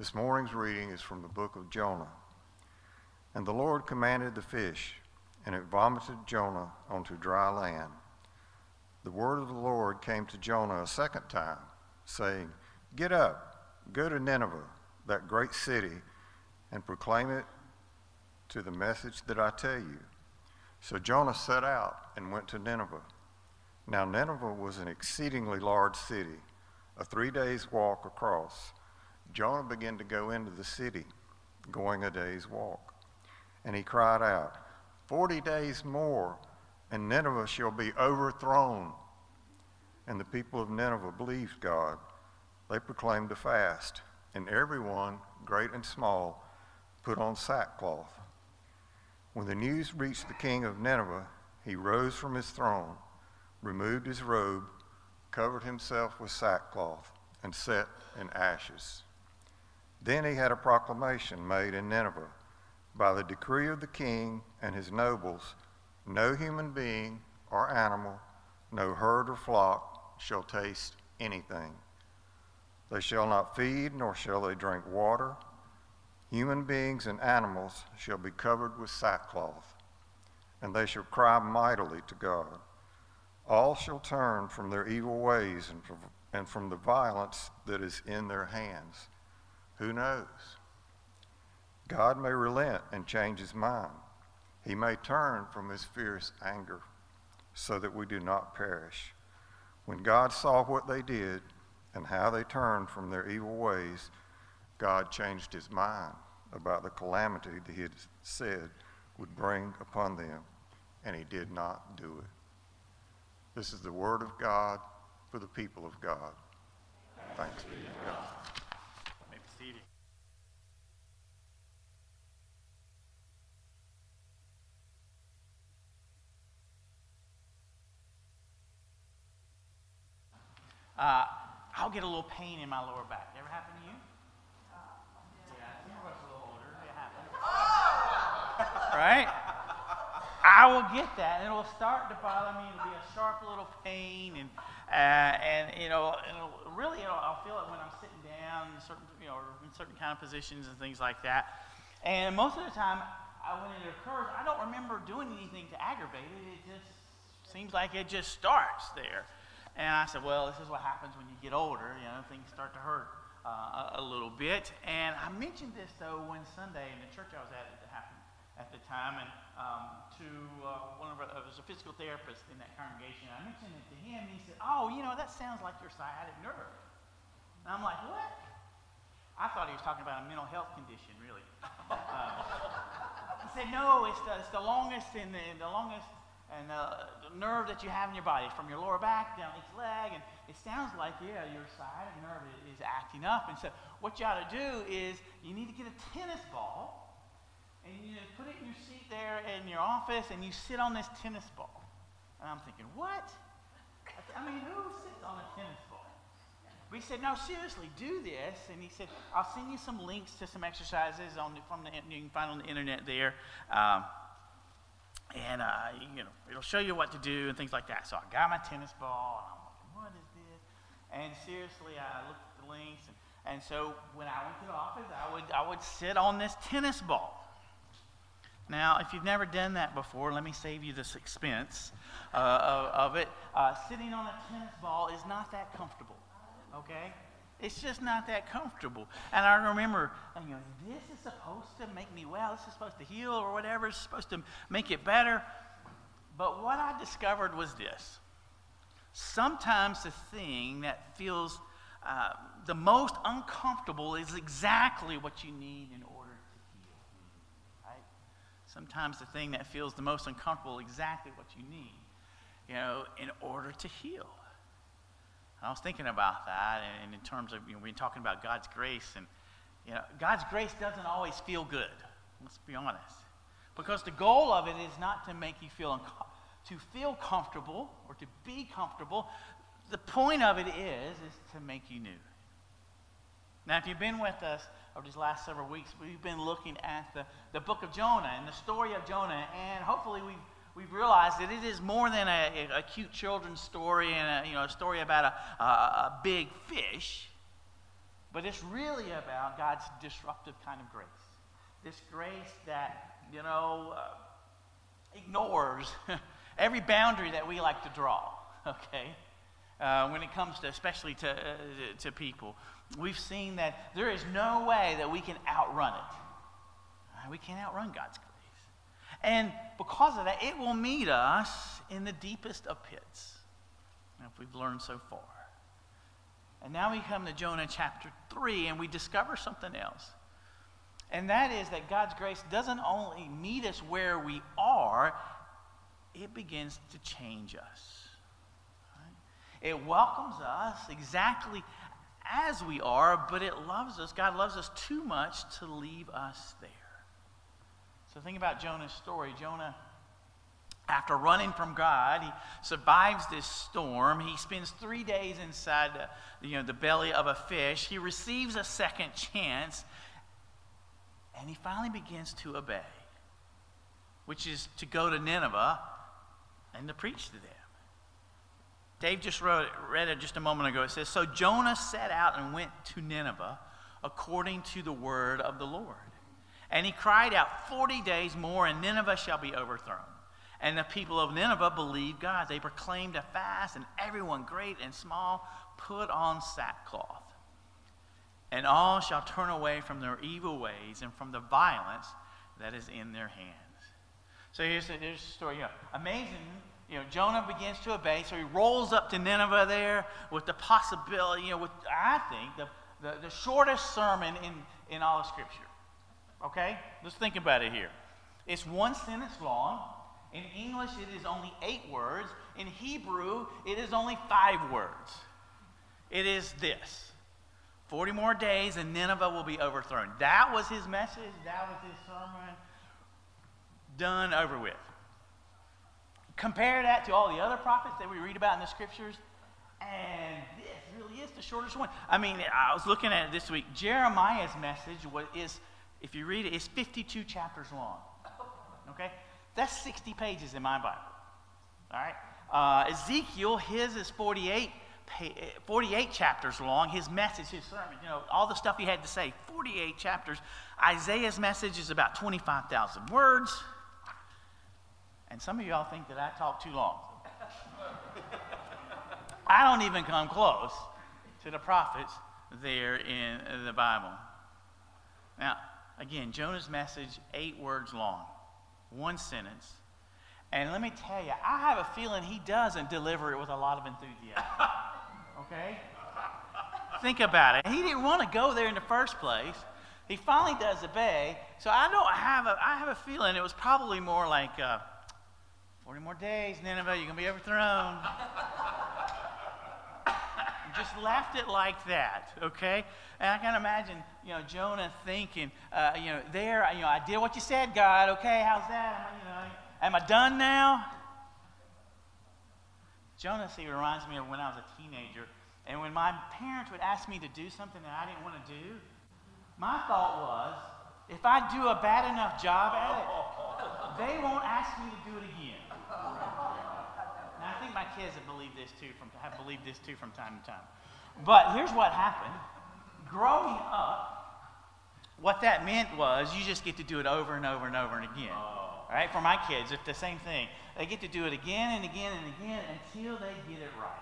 This morning's reading is from the book of Jonah. And the Lord commanded the fish, and it vomited Jonah onto dry land. The word of the Lord came to Jonah a second time, saying, "Get up, go to Nineveh, that great city, and proclaim it to the message that I tell you." So Jonah set out and went to Nineveh. Now Nineveh was an exceedingly large city, a 3 days' walk across. Jonah began to go into the city, going a day's walk. And he cried out, 40 days more, and Nineveh shall be overthrown. And the people of Nineveh believed God. They proclaimed a fast, and everyone, great and small, put on sackcloth. When the news reached the king of Nineveh, he rose from his throne, removed his robe, covered himself with sackcloth, and sat in ashes. Then he had a proclamation made in Nineveh, by the decree of the king and his nobles, no human being or animal, no herd or flock shall taste anything. They shall not feed, nor shall they drink water. Human beings and animals shall be covered with sackcloth, and they shall cry mightily to God. All shall turn from their evil ways and from the violence that is in their hands. Who knows? God may relent and change his mind. He may turn from his fierce anger so that we do not perish. When God saw what they did and how they turned from their evil ways, God changed his mind about the calamity that he had said would bring upon them, and he did not do it. This is the word of God for the people of God. Thanks be to God. Maybe seated. I'll get a little pain in my lower back. Ever happen to you? Yeah, some of us are a little older. It happens. Right? I will get that, and it'll start to bother me. It'll be a sharp little pain, and I'll feel it when I'm sitting down in certain kind of positions and things like that. And most of the time, when it occurs, I don't remember doing anything to aggravate it. It just seems like it just starts there. And I said, well, this is what happens when you get older. Things start to hurt a little bit. And I mentioned this, though, one Sunday in the church I was at, it happened at the time, and to one of us, was a physical therapist in that congregation. I mentioned it to him, and he said, oh, that sounds like your sciatic nerve. And I'm like, what? I thought he was talking about a mental health condition, really. He said, no, it's the longest and the longest and the nerve that you have in your body, from your lower back down each leg, and it sounds like, your sciatic nerve is acting up. And so what you ought to do is you need to get a tennis ball, and you put it in your seat there in your office, and you sit on this tennis ball. And I'm thinking, what? Who sits on a tennis ball? But he said, no, seriously, do this. And he said, I'll send you some links to some exercises you can find on the internet there. It'll show you what to do and things like that. So I got my tennis ball, and I'm like, what is this? And seriously, I looked at the links, and so when I went to the office, I would sit on this tennis ball. Now, if you've never done that before, let me save you this expense of it. Sitting on a tennis ball is not that comfortable, okay? It's just not that comfortable. And I remember thinking, this is supposed to make me well. This is supposed to heal or whatever. It's supposed to make it better. But what I discovered was this. Sometimes the thing that feels the most uncomfortable is exactly what you need in order to heal. Right? Sometimes the thing that feels the most uncomfortable is exactly what you need, in order to heal. I was thinking about that, and in terms of, we've been talking about God's grace, and God's grace doesn't always feel good. Let's be honest, because the goal of it is not to make you feel comfortable or to be comfortable. The point of it is to make you new. Now, if you've been with us over these last several weeks, we've been looking at the book of Jonah and the story of Jonah, and hopefully we've realized that it is more than a cute children's story and a story about a big fish. But it's really about God's disruptive kind of grace. This grace that, ignores every boundary that we like to draw, okay? When it comes to, especially to people. We've seen that there is no way that we can outrun it. We can't outrun God's grace. And because of that, it will meet us in the deepest of pits, if we've learned so far. And now we come to Jonah chapter 3, and we discover something else. And that is that God's grace doesn't only meet us where we are, it begins to change us. Right? It welcomes us exactly as we are, but it loves us. God loves us too much to leave us there. So think about Jonah's story. Jonah, after running from God, he survives this storm. He spends 3 days inside the belly of a fish. He receives a second chance, and he finally begins to obey, which is to go to Nineveh and to preach to them. Dave just read it just a moment ago. It says, "So Jonah set out and went to Nineveh according to the word of the Lord. And he cried out, 40 days more, and Nineveh shall be overthrown. And the people of Nineveh believed God. They proclaimed a fast, and everyone, great and small, put on sackcloth. And all shall turn away from their evil ways and from the violence that is in their hands." So here's the story. Amazing. Jonah begins to obey, so he rolls up to Nineveh there with the possibility, with, I think, the shortest sermon in all of Scripture. Okay? Let's think about it here. It's 1 sentence long. In English, it is only 8 words. In Hebrew, it is only 5 words. It is this: 40 more days and Nineveh will be overthrown. That was his message. That was his sermon. Done, over with. Compare that to all the other prophets that we read about in the Scriptures, and this really is the shortest one. I was looking at it this week. Jeremiah's message is, if you read it, it's 52 chapters long. Okay? That's 60 pages in my Bible. All right? Ezekiel, his is 48 chapters long. His message, his sermon, all the stuff he had to say, 48 chapters. Isaiah's message is about 25,000 words. And some of y'all think that I talk too long. I don't even come close to the prophets there in the Bible. Now, again, Jonah's message, 8 words long, 1 sentence. And let me tell you, I have a feeling he doesn't deliver it with a lot of enthusiasm. Okay? Think about it. He didn't want to go there in the first place. He finally does obey. So I have a feeling it was probably more like 40 more days, Nineveh, you're going to be overthrown. Just left it like that, okay? And I can imagine, Jonah thinking, I did what you said, God, okay, how's that? Am I done now? Jonah, reminds me of when I was a teenager, and when my parents would ask me to do something that I didn't want to do, my thought was, if I do a bad enough job at it, they won't ask me to do it again. Now, I think my kids have believed this too from time to time. But here's what happened. Growing up, what that meant was you just get to do it over and over and over and again. All right? For my kids, it's the same thing. They get to do it again and again and again until they get it right.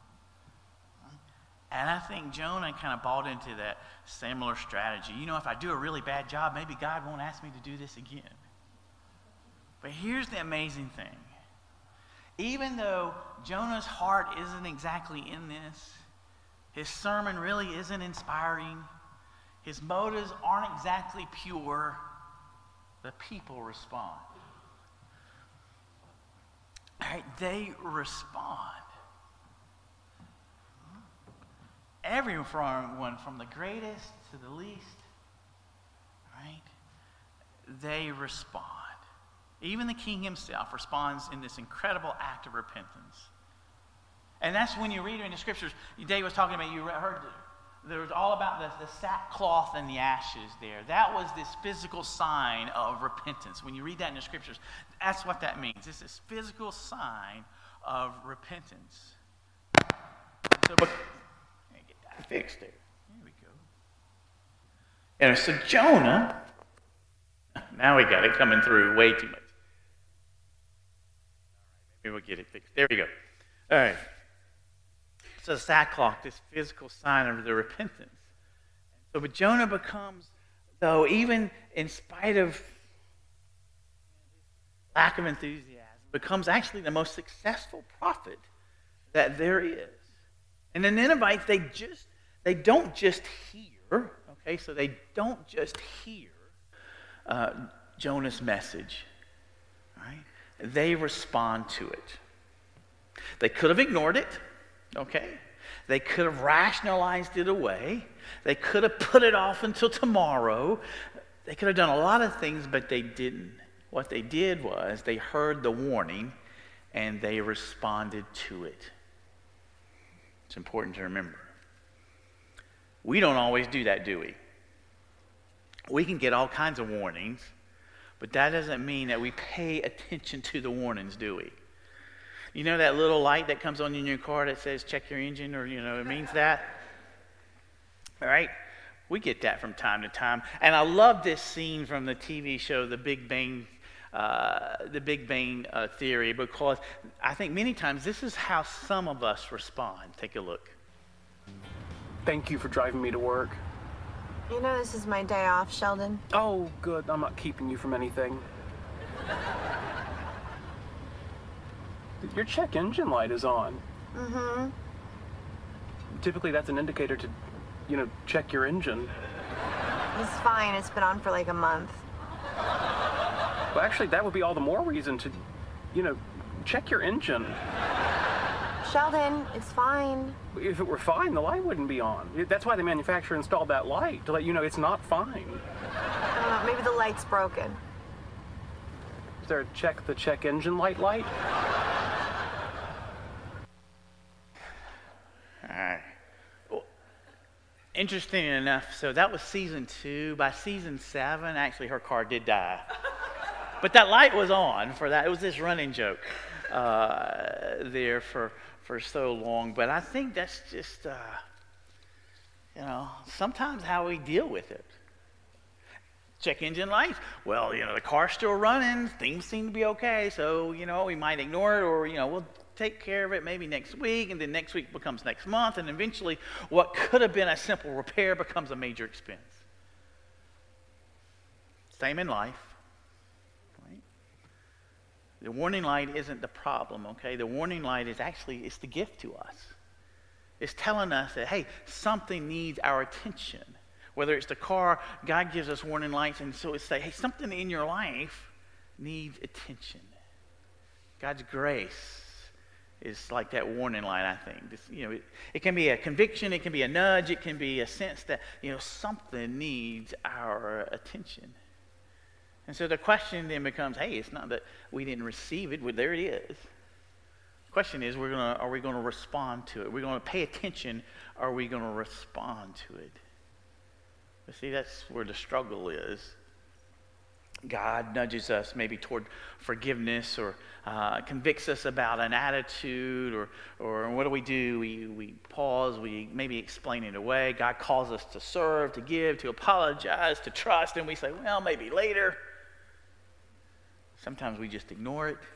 And I think Jonah kind of bought into that similar strategy. If I do a really bad job, maybe God won't ask me to do this again. But here's the amazing thing. Even though Jonah's heart isn't exactly in this, his sermon really isn't inspiring, his motives aren't exactly pure, the people respond. All right, they respond. Everyone from the greatest to the least, right? They respond. Even the king himself responds in this incredible act of repentance. And that's when you read it in the Scriptures. Dave was talking about, you heard there was all about the sackcloth and the ashes there. That was this physical sign of repentance. When you read that in the Scriptures, that's what that means. It's this physical sign of repentance. So, get that fixed there. There we go. And so Jonah, now we got it coming through way too much. Maybe we'll get it fixed. There we go. All right. So sackcloth, this physical sign of the repentance. So, but Jonah becomes, though, even in spite of lack of enthusiasm, becomes actually the most successful prophet that there is. And the Ninevites, they don't just hear, okay? So they don't just hear Jonah's message, right? They respond to it. They could have ignored it, okay? They could have rationalized it away. They could have put it off until tomorrow. They could have done a lot of things, but they didn't. What they did was they heard the warning and they responded to it. It's important to remember. We don't always do that, do we? We can get all kinds of warnings, but that doesn't mean that we pay attention to the warnings, do we? You know that little light that comes on in your car that says check your engine, or it means that? All right? We get that from time to time. And I love this scene from the TV show The Big Bang Theory, because I think many times this is how some of us respond. Take a look. Thank you for driving me to work. You know this is my day off, Sheldon. Oh, good. I'm not keeping you from anything. Your check engine light is on. Mm-hmm. Typically, that's an indicator to, check your engine. It's fine. It's been on for like a month. Well, actually, that would be all the more reason to, check your engine. Sheldon, it's fine. If it were fine, the light wouldn't be on. That's why the manufacturer installed that light, to let you know it's not fine. I don't know. Maybe the light's broken. Is there a check engine light? All right. Well, interesting enough, so that was season 2. By season 7, actually her car did die. But that light was on for that. It was this running joke there for so long. But I think that's just, sometimes how we deal with it. Check engine lights. Well, the car's still running. Things seem to be okay. So, we might ignore it, or, we'll take care of it maybe next week. And then next week becomes next month. And eventually what could have been a simple repair becomes a major expense. Same in life. The warning light isn't the problem, okay? The warning light is actually, it's the gift to us. It's telling us that, hey, something needs our attention. Whether it's the car, God gives us warning lights, and so it's like, hey, something in your life needs attention. God's grace is like that warning light, I think. This, it can be a conviction, it can be a nudge, it can be a sense that, something needs our attention. And so the question then becomes, hey, it's not that we didn't receive it. Well, there it is. The question is, are we going to respond to it? Are we going to pay attention? Are we going to respond to it? But see, that's where the struggle is. God nudges us maybe toward forgiveness, or convicts us about an attitude, or what do? We pause, we maybe explain it away. God calls us to serve, to give, to apologize, to trust, and we say, well, maybe later. Sometimes we just ignore it.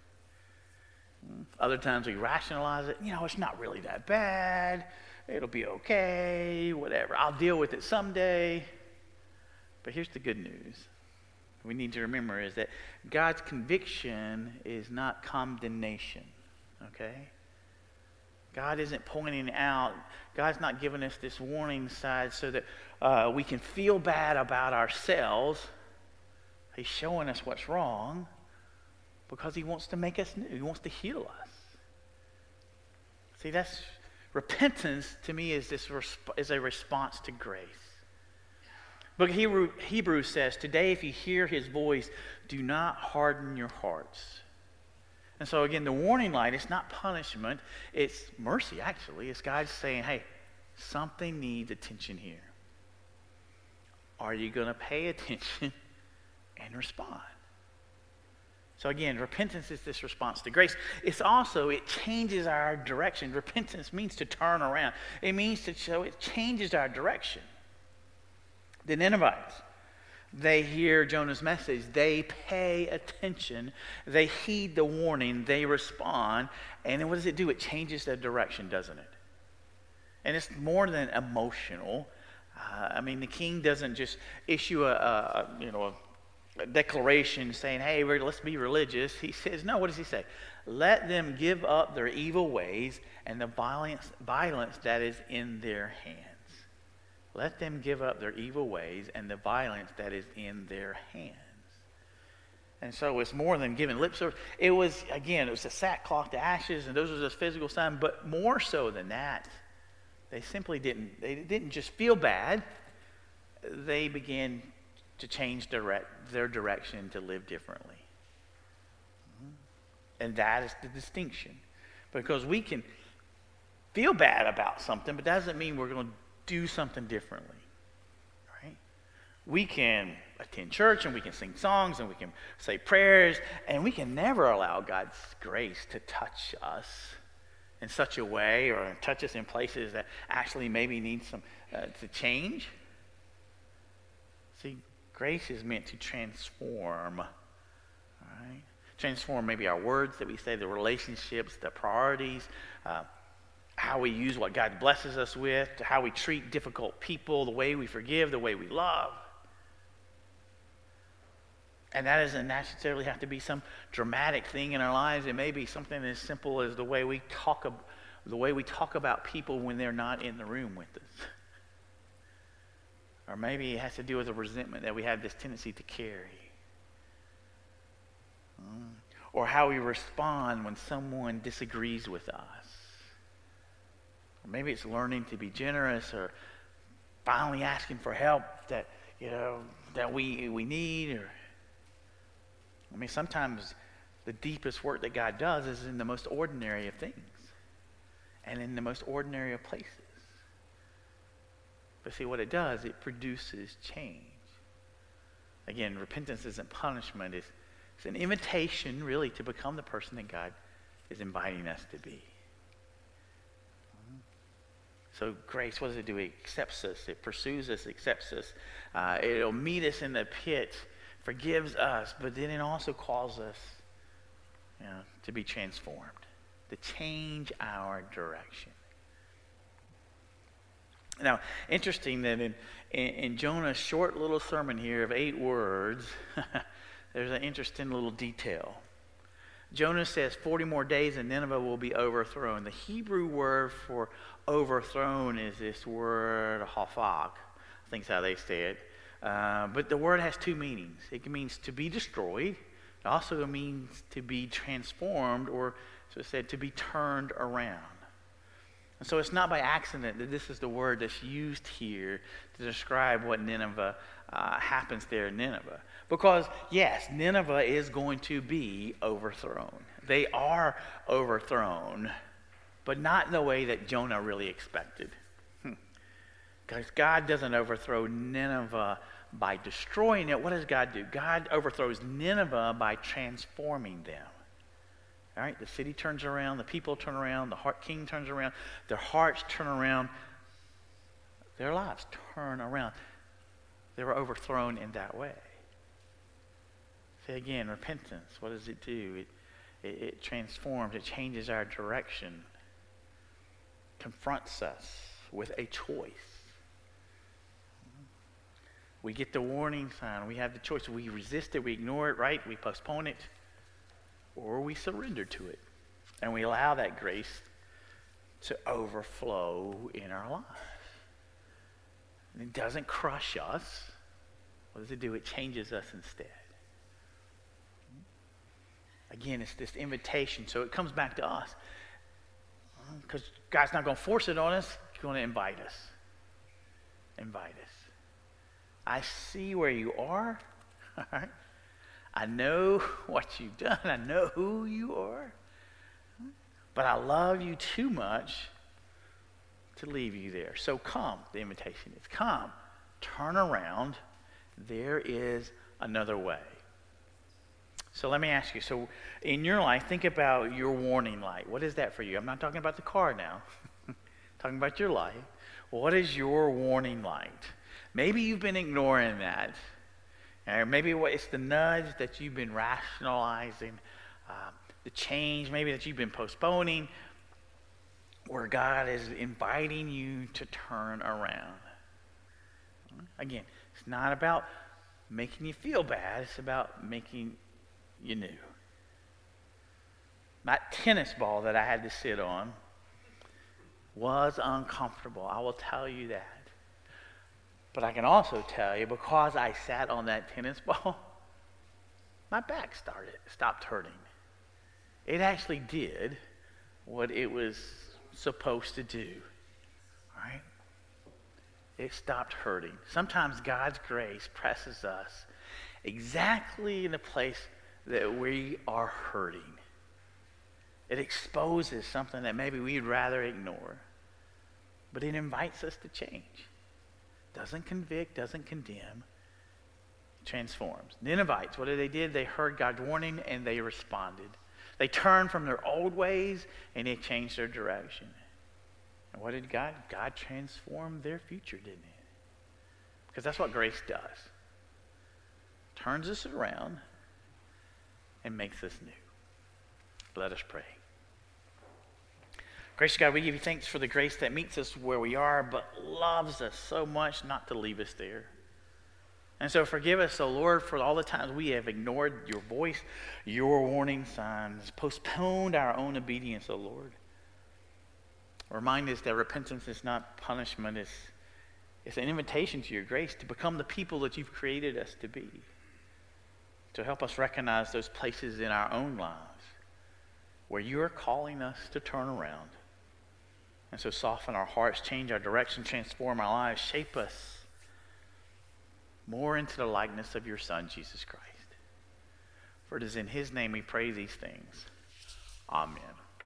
Other times we rationalize it. It's not really that bad. It'll be okay, whatever. I'll deal with it someday. But here's the good news. We need to remember is that God's conviction is not condemnation, okay? God isn't pointing out, God's not giving us this warning side so that we can feel bad about ourselves. He's showing us what's wrong because he wants to make us new. He wants to heal us. See, that's repentance to me is a response to grace. But Hebrews says, today if you hear his voice, do not harden your hearts. And so again, the warning light, it's not punishment, it's mercy actually. It's God saying, hey, something needs attention here. Are you going to pay attention and respond? So again, repentance is this response to grace. It's also, it changes our direction. Repentance means to turn around. It means to show, it changes our direction. The Ninevites, they hear Jonah's message. They pay attention. They heed the warning. They respond. And then what does it do? It changes their direction, doesn't it? And it's more than emotional. The king doesn't just issue a declaration saying, hey, let's be religious. He says, no, what does he say? Let them give up their evil ways and the violence that is in their hands. Let them give up their evil ways and the violence that is in their hands. And so it's more than giving lip service. It was a sackcloth to ashes, and those were just physical signs. But more so than that, they didn't just feel bad. They began to change their direction to live differently. And that is the distinction. Because we can feel bad about something, but that doesn't mean we're going to do something differently. Right? We can attend church and we can sing songs and we can say prayers, and we can never allow God's grace to touch us in such a way, or touch us in places that actually maybe need some to change. See, grace is meant to transform. Right? Transform maybe our words that we say, the relationships, the priorities, how we use what God blesses us with, to how we treat difficult people, the way we forgive, the way we love. And that doesn't necessarily have to be some dramatic thing in our lives. It may be something as simple as the way we talk about people when they're not in the room with us. Or maybe it has to do with a resentment that we have this tendency to carry. Or how we respond when someone disagrees with us. Or maybe it's learning to be generous, or finally asking for help that we need. Sometimes the deepest work that God does is in the most ordinary of things and in the most ordinary of places. But see, what it does, it produces change. Again, repentance isn't punishment. It's an invitation, really, to become the person that God is inviting us to be. So grace, what does it do? It accepts us. It pursues us, accepts us. It'll meet us in the pit, forgives us, but then it also calls us to be transformed, to change our direction. Now, interesting that in Jonah's short little sermon here of 8 words, there's an interesting little detail. Jonah says 40 more days and Nineveh will be overthrown. The Hebrew word for overthrown is this word hafag. I think is how they say it. But the word has 2 meanings. It means to be destroyed. It also means to be transformed, or so it said, to be turned around. And so it's not by accident that this is the word that's used here to describe what Nineveh happens there in Nineveh. Because, yes, Nineveh is going to be overthrown. They are overthrown, but not in the way that Jonah really expected. Because God doesn't overthrow Nineveh by destroying it. What does God do? God overthrows Nineveh by transforming them. All right, the city turns around, the people turn around, the king turns around, their hearts turn around, their lives turn around. They were overthrown in that way. Say again, repentance, what does it do? It transforms, it changes our direction, confronts us with a choice. We get the warning sign, we have the choice. We resist it, we ignore it, right? We postpone it, or we surrender to it. And we allow that grace to overflow in our lives. And it doesn't crush us. What does it do? It changes us instead. Again, it's this invitation. So it comes back to us. Because God's not going to force it on us. He's going to invite us. Invite us. I see where you are. All right? I know what you've done. I know who you are. But I love you too much to leave you there. So come. The invitation is come. Turn around. There is another way. So let me ask you, so in your life, think about your warning light. What is that for you? I'm not talking about the car now. I'm talking about your life. What is your warning light? maybe you've been ignoring that. Or maybe it's the nudge that you've been rationalizing, the change maybe that you've been postponing, where God is inviting you to turn around. Again, it's not about making you feel bad. It's about making you new. That tennis ball that I had to sit on was uncomfortable. I will tell you that. But I can also tell you, because I sat on that tennis ball, my back stopped hurting. It actually did what it was supposed to do. All right? It stopped hurting. Sometimes God's grace presses us exactly in the place that we are hurting. It exposes something that maybe we'd rather ignore. But it invites us to change. Doesn't convict, doesn't condemn. It transforms. The Ninevites, what did they do? They heard God's warning and they responded. They turned from their old ways and they changed their direction. And what did God? God transformed their future, didn't he? Because that's what grace does. Turns us around and makes us new. Let us pray. Gracious God, we give you thanks for the grace that meets us where we are, but loves us so much not to leave us there. And so forgive us, O Lord, for all the times we have ignored your voice, your warning signs, postponed our own obedience, O Lord. Remind us that repentance is not punishment. It's an invitation to your grace to become the people that you've created us to be. To help us recognize those places in our own lives where you are calling us to turn around. And so soften our hearts, change our direction, transform our lives, shape us more into the likeness of your Son, Jesus Christ. For it is in his name we pray these things. Amen.